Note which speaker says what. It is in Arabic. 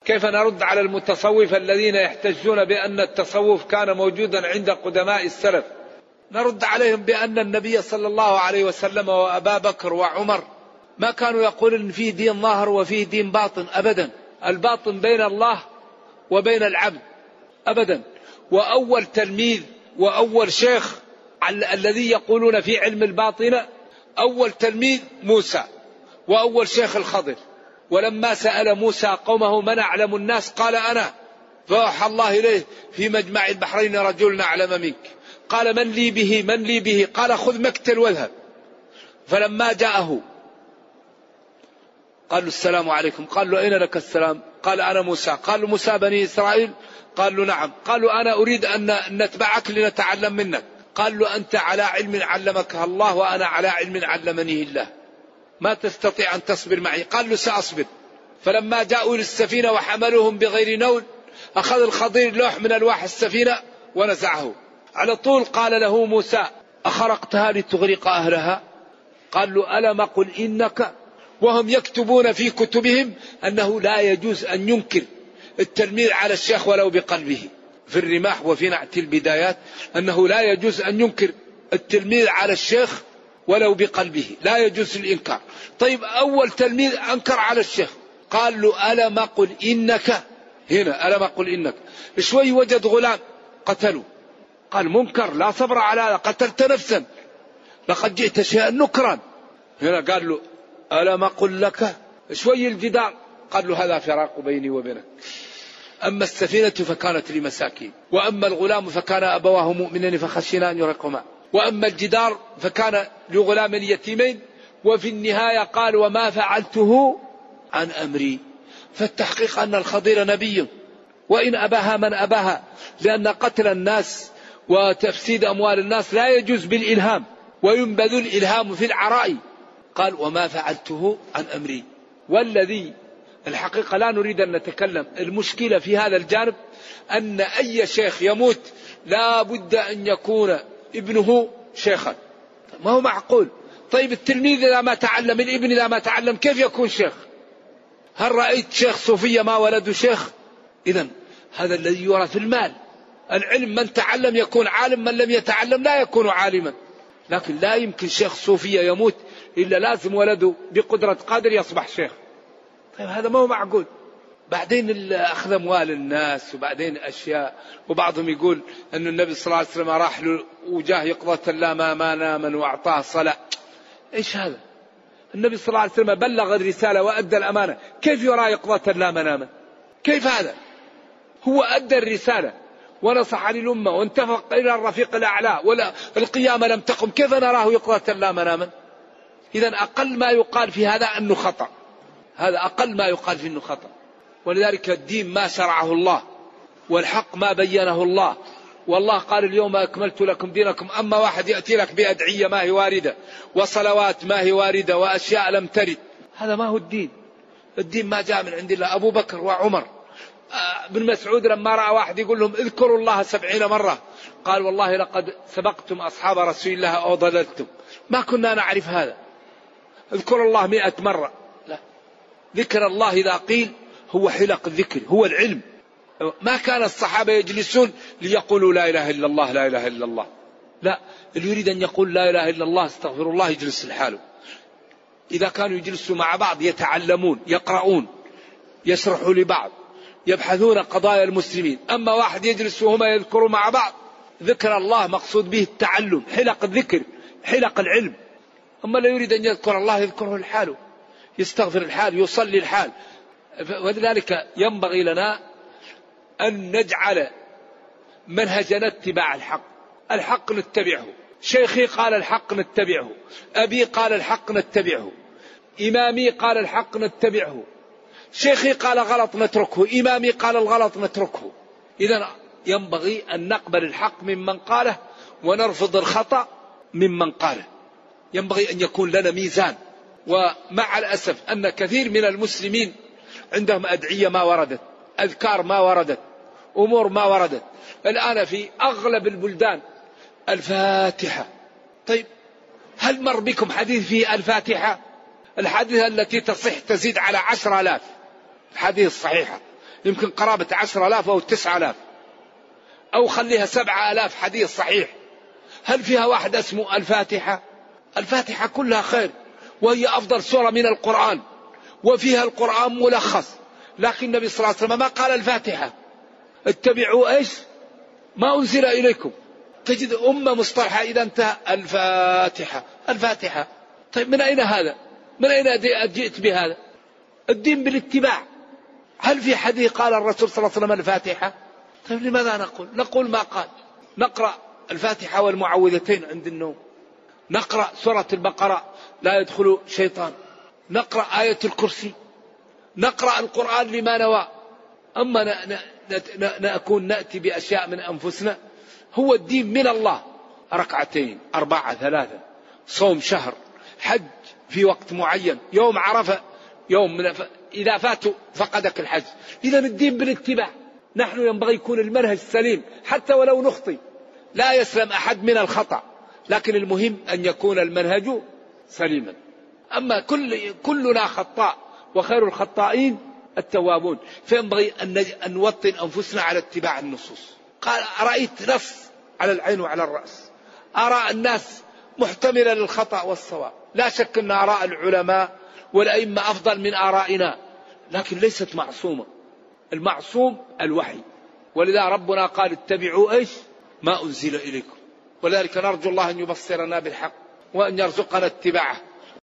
Speaker 1: كيف نرد على المتصوفة الذين يحتجون بأن التصوف كان موجودا عند قدماء السلف؟ نرد عليهم بأن النبي صلى الله عليه وسلم وأبا بكر وعمر ما كانوا يقولون إن فيه دين ظاهر وفيه دين باطن أبدا. الباطن بين الله وبين العبد أبدا. وأول تلميذ وأول شيخ الذي يقولون في علم الباطنة أول تلميذ موسى، وأول شيخ الخضر. ولما سأل موسى قومه من أعلم الناس قال أنا، فأوحى الله إليه في مجمع البحرين رجل أعلم منك. قال من لي به من لي به؟ قال خذ مكتل واذهب. فلما جاءه قال له السلام عليكم. قال له أين لك السلام؟ قال أنا موسى. قال له موسى بني إسرائيل؟ قال له نعم. قال له أنا أريد أن نتبعك لنتعلم منك. قال له أنت على علم علمك الله وأنا على علم علمني الله، ما تستطيع أن تصبر معي. قال له سأصبر. فلما جاءوا للسفينة وحملوهم بغير نول أخذ الخضير لوح من ألواح السفينة ونزعه. على طول قال له موسى أخرقتها لتغرق أهلها؟ قال له ألم أقل إنك، وهم يكتبون في كتبهم أنه لا يجوز أن ينكر التلميذ على الشيخ ولو بقلبه. في الرماح وفي نعت البدايات أنه لا يجوز أن ينكر التلميذ على الشيخ ولو بقلبه، لا يجوز الإنكار. طيب أول تلميذ أنكر على الشيخ قال له ألم أقل إنك، هنا ألم أقل إنك. شوي وجد غلام قتله، قال منكر لا صبر على هذا، قتلت نفسا لقد جئت شيئا نكرا. هنا قال له ألم أقل لك. شوي الجدار قال له هذا فراق بيني وبينك. أما السفينة فكانت لمساكين، وأما الغلام فكان أبواه مؤمنين فخشينا أن يرهقهما، وأما الجدار فكان لغلام يتيمين. وفي النهاية قال وما فعلته عن أمري. فالتحقيق أن الخضير نبي، وإن أباها من أباها، لأن قتل الناس وتفسيد أموال الناس لا يجوز بالإلهام، وينبذ الإلهام في العراء. قال وما فعلته عن أمري. والذي الحقيقة لا نريد أن نتكلم، المشكلة في هذا الجانب أن أي شيخ يموت لا بد أن يكون ابنه شيخا. ما هو معقول. طيب التلميذ إذا ما تعلم، الابن إذا ما تعلم، كيف يكون شيخ؟ هل رأيت شيخ صوفية ما ولده شيخ؟ إذن هذا الذي يورث المال. العلم من تعلم يكون عالم، من لم يتعلم لا يكون عالما. لكن لا يمكن شيخ صوفية يموت إلا لازم ولده بقدرة قادر يصبح شيخ. طيب هذا ما هو معقول. بعدين أخذ أموال الناس، وبعدين أشياء. وبعضهم يقول أن النبي صلى الله عليه وسلم راح له وجاه يقظة لا ما نام وأعطاه صلاة. إيش هذا؟ النبي صلى الله عليه وسلم بلغ الرسالة وأدى الأمانة، كيف يرى يقظة لا مناما؟ كيف هذا؟ هو أدى الرسالة ونصح للأمة وانتفق إلى الرفيق الأعلى، ولا القيامة لم تقم، كيف نراه يقظة لا مناما؟ إذن أقل ما يقال في هذا أنه خطأ. هذا أقل ما يقال في أنه خطأ. ولذلك الدين ما شرعه الله، والحق ما بينه الله. والله قال اليوم أكملت لكم دينكم. أما واحد يأتي لك بأدعية ما هي واردة، وصلوات ما هي واردة، وأشياء لم ترد، هذا ما هو الدين. الدين ما جاء من عند الله. أبو بكر وعمر، ابن مسعود لما رأى واحد يقول لهم اذكروا الله 70 مرة، قال والله لقد سبقتم أصحاب رسول الله أو ضللتم، ما كنا نعرف هذا. اذكروا الله 100 مرة. لا، ذكر الله إذا قيل هو حلق الذكر، هو العلم. ما كان الصحابة يجلسون ليقولوا لا إله إلا الله لا إله إلا الله. لا، اللي يريد أن يقول لا إله إلا الله استغفر الله يجلس لحاله. إذا كانوا يجلسوا مع بعض يتعلمون، يقرؤون، يشرحوا لبعض، يبحثون قضايا المسلمين. أما واحد يجلس وهما يذكروا مع بعض، ذكر الله مقصود به التعلم، حلق الذكر، حلق العلم. أما لا يريد أن يذكر الله يذكره لحاله، يستغفر الحال، يصلي الحال. ولذلك ينبغي لنا أن نجعل منهجنا اتباع الحق. الحق نتبعه. شيخي قال الحق نتبعه، أبي قال الحق نتبعه، إمامي قال الحق نتبعه، شيخي قال غلط نتركه، إمامي قال الغلط نتركه. إذن ينبغي أن نقبل الحق ممن قاله ونرفض الخطأ ممن قاله. ينبغي أن يكون لنا ميزان. ومع الأسف أن كثير من المسلمين عندهم أدعية ما وردت، أذكار ما وردت، أمور ما وردت. الآن في أغلب البلدان الفاتحة. طيب هل مر بكم حديث في الفاتحة؟ الحديث التي تصح تزيد على 10,000 الحديث الصحيحة. يمكن قرابة 10,000 أو 9,000، أو خليها 7,000 حديث صحيح. هل فيها واحد اسمه الفاتحة؟ الفاتحة كلها خير، وهي أفضل سورة من القرآن، وفيها القرآن ملخص، لكن النبي صلى الله عليه وسلم ما قال الفاتحة. اتبعوا إيش؟ ما أنزل إليكم. تجد أمة مصطلحة إذا انتهى الفاتحة الفاتحة. طيب من أين هذا؟ من أين جئت بهذا؟ الدين بالاتباع. هل في حديث قال الرسول صلى الله عليه وسلم الفاتحة؟ طيب لماذا نقول ما قال؟ نقرأ الفاتحة والمعوذتين عند النوم، نقرأ سورة البقرة لا يدخل شيطان، نقرأ آية الكرسي، نقرأ القرآن لما نوى. أما نكون نأتي بأشياء من أنفسنا. هو الدين من الله، 2 4 3، صوم شهر، حج في وقت معين، يوم عرفة، يوم من إذا فاتوا فقدك الحج. إذا الدين بالاتباع. نحن ينبغي يكون المنهج سليم حتى ولو نخطئ، لا يسلم أحد من الخطأ، لكن المهم أن يكون المنهج سليما. أما كلنا خطاء وخير الخطائين التوابون، فينبغي أن نوطن أنفسنا على اتباع النصوص. قال رأيت نص على العين وعلى الرأس. آراء الناس محتملة للخطأ والصواب، لا شك أن آراء العلماء والأئمة أفضل من آرائنا، لكن ليست معصومة. المعصوم الوحي، ولذا ربنا قال اتبعوا إيش؟ ما أنزل إليكم. ولذلك نرجو الله أن يبصرنا بالحق وأن يرزقنا اتباعه.